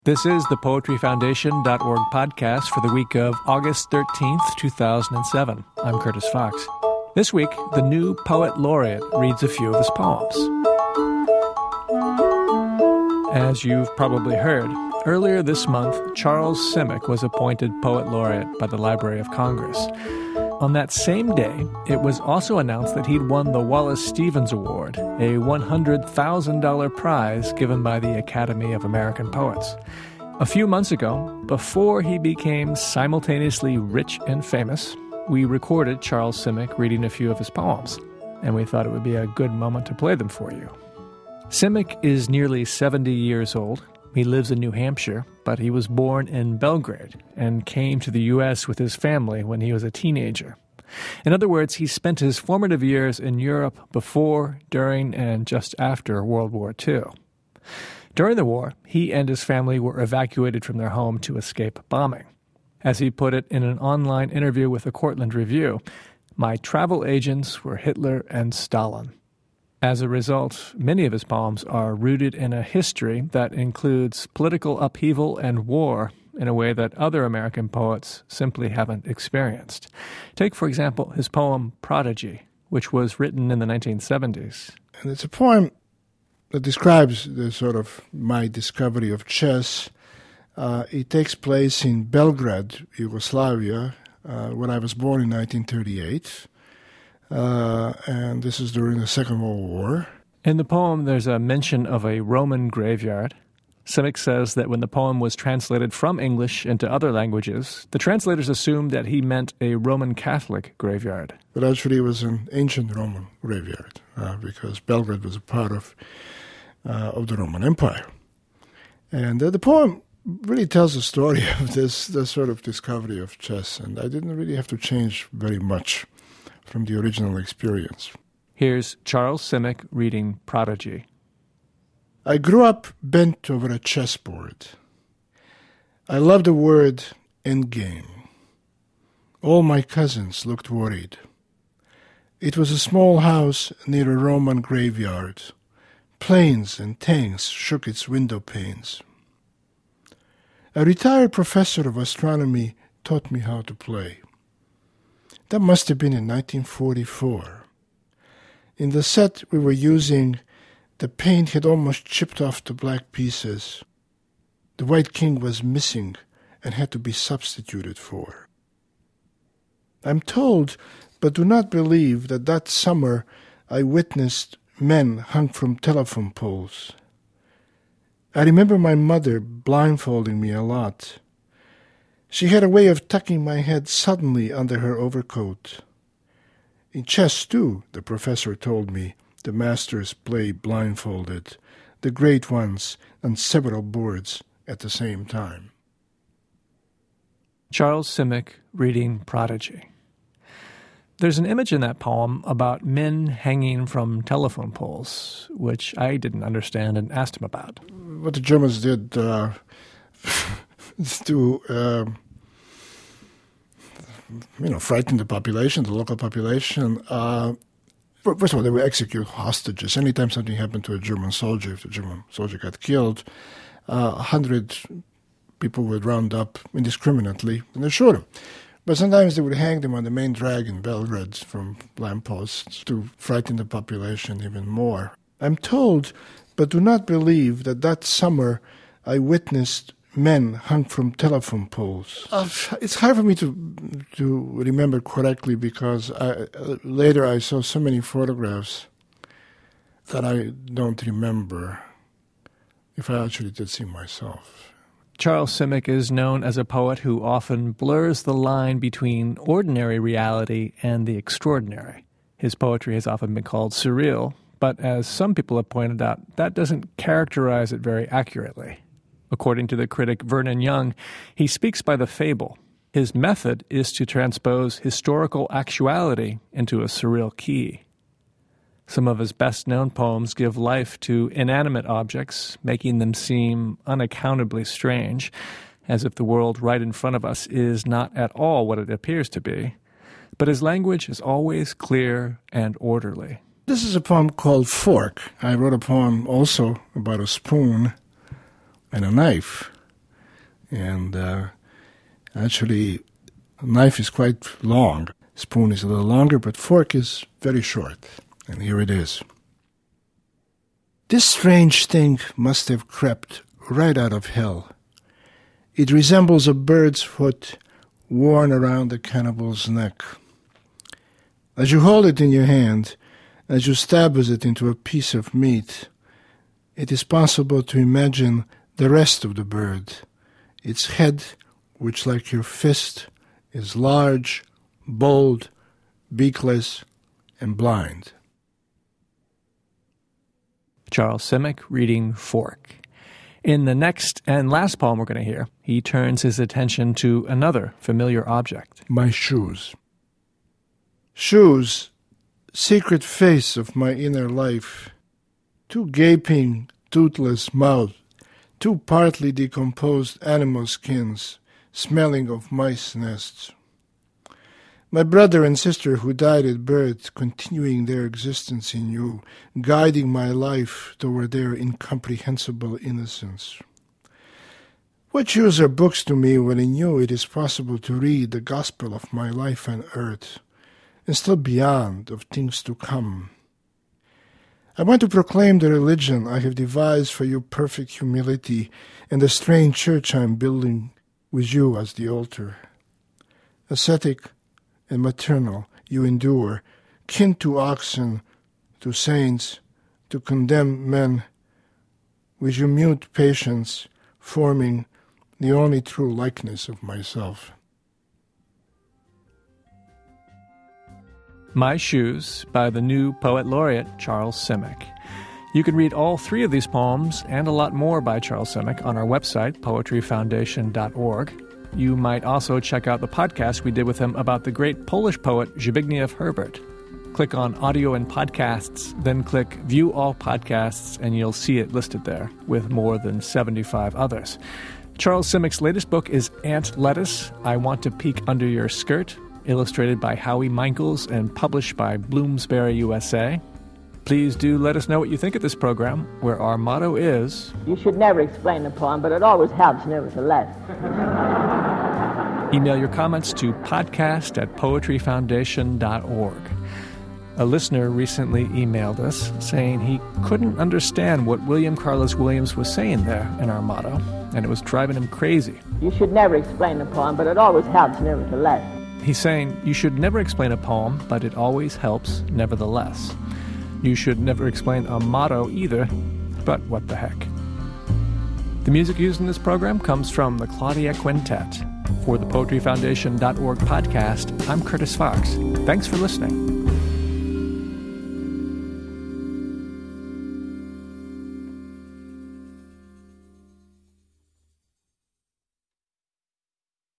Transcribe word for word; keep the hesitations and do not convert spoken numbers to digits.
This is the poetry foundation dot org podcast for the week of August thirteenth, two thousand seven. I'm Curtis Fox. This week, the new poet laureate reads a few of his poems. As you've probably heard, earlier this month, Charles Simic was appointed poet laureate by the Library of Congress. On that same day, it was also announced that he'd won the Wallace Stevens Award, a one hundred thousand dollars prize given by the Academy of American Poets. A few months ago, before he became simultaneously rich and famous, we recorded Charles Simic reading a few of his poems, and we thought it would be a good moment to play them for you. Simic is nearly seventy years old. He lives in New Hampshire, but he was born in Belgrade and came to the U S with his family when he was a teenager. In other words, he spent his formative years in Europe before, during, and just after World War Two. During the war, he and his family were evacuated from their home to escape bombing. As he put it in an online interview with the Cortland Review, "My travel agents were Hitler and Stalin." As a result, many of his poems are rooted in a history that includes political upheaval and war in a way that other American poets simply haven't experienced. Take, for example, his poem Prodigy, which was written in the nineteen seventies. And it's a poem that describes the sort of my discovery of chess. Uh, it takes place in Belgrade, Yugoslavia, uh, when I was born in nineteen thirty-eight. Uh, and this is during the Second World War. In the poem, there's a mention of a Roman graveyard. Simic says that when the poem was translated from English into other languages, the translators assumed that he meant a Roman Catholic graveyard. But actually it was an ancient Roman graveyard, uh, because Belgrade was a part of, uh, of the Roman Empire. And uh, the poem really tells the story of this, this sort of discovery of chess, and I didn't really have to change very much from the original experience. Here's Charles Simic reading Prodigy. I grew up bent over a chessboard. I loved the word endgame. All my cousins looked worried. It was a small house near a Roman graveyard. Planes and tanks shook its window panes. A retired professor of astronomy taught me how to play. That must have been in nineteen forty-four. In the set we were using, the paint had almost chipped off the black pieces. The white king was missing and had to be substituted for. I'm told, but do not believe, that that summer I witnessed men hung from telephone poles. I remember my mother blindfolding me a lot. She had a way of tucking my head suddenly under her overcoat. In chess, too, the professor told me, the masters play blindfolded, the great ones on several boards at the same time. Charles Simic reading Prodigy. There's an image in that poem about men hanging from telephone poles, which I didn't understand and asked him about. What the Germans did uh, to, uh, you know, frighten the population, the local population. Uh, first of all, they would execute hostages. Anytime something happened to a German soldier, if the German soldier got killed, uh, a hundred people would round up indiscriminately and they shoot him. But sometimes they would hang them on the main drag in Belgrade from lampposts to frighten the population even more. I'm told, but do not believe, that that summer I witnessed men hung from telephone poles. Uh, it's hard for me to to remember correctly because I, uh, later I saw so many photographs that I don't remember if I actually did see myself. Charles Simic is known as a poet who often blurs the line between ordinary reality and the extraordinary. His poetry has often been called surreal, but as some people have pointed out, that doesn't characterize it very accurately. According to the critic Vernon Young, he speaks by the fable. His method is to transpose historical actuality into a surreal key. Some of his best-known poems give life to inanimate objects, making them seem unaccountably strange, as if the world right in front of us is not at all what it appears to be. But his language is always clear and orderly. This is a poem called Fork. I wrote a poem also about a spoon and a knife. And uh, actually, a knife is quite long. Spoon is a little longer, but fork is very short. And here it is. This strange thing must have crept right out of hell. It resembles a bird's foot worn around the cannibal's neck. As you hold it in your hand, as you stab it into a piece of meat, it is possible to imagine the rest of the bird. Its head, which like your fist, is large, bold, beakless, and blind. Charles Simic reading Fork. In the next and last poem we're going to hear, he turns his attention to another familiar object. My shoes. Shoes, secret face of my inner life. Two gaping, toothless mouths, two partly decomposed animal skins, smelling of mice nests. My brother and sister who died at birth, continuing their existence in you, guiding my life toward their incomprehensible innocence. What use are books to me when in you it is possible to read the gospel of my life on earth, and still beyond of things to come? I want to proclaim the religion I have devised for your perfect humility and the strange church I am building with you as the altar. Ascetic and maternal, you endure, kin to oxen, to saints, to condemned men, with your mute patience, forming the only true likeness of myself. My Shoes by the new Poet Laureate Charles Simic. You can read all three of these poems and a lot more by Charles Simic on our website, poetry foundation dot org. You might also check out the podcast we did with him about the great Polish poet Zbigniew Herbert. Click on Audio and Podcasts, then click View All Podcasts, and you'll see it listed there, with more than seventy-five others. Charles Simic's latest book is Ant Lettuce, I Want to Peek Under Your Skirt, illustrated by Howie Michaels and published by Bloomsbury U S A. Please do let us know what you think of this program, where our motto is... You should never explain a poem, but it always helps nevertheless. Email your comments to podcast at poetry foundation dot org. A listener recently emailed us saying he couldn't understand what William Carlos Williams was saying there in our motto, and it was driving him crazy. You should never explain a poem, but it always helps nevertheless. He's saying you should never explain a poem, but it always helps nevertheless. You should never explain a motto either, but what the heck. The music used in this program comes from the Claudia Quintet. For the poetry foundation dot org podcast, I'm Curtis Fox. Thanks for listening.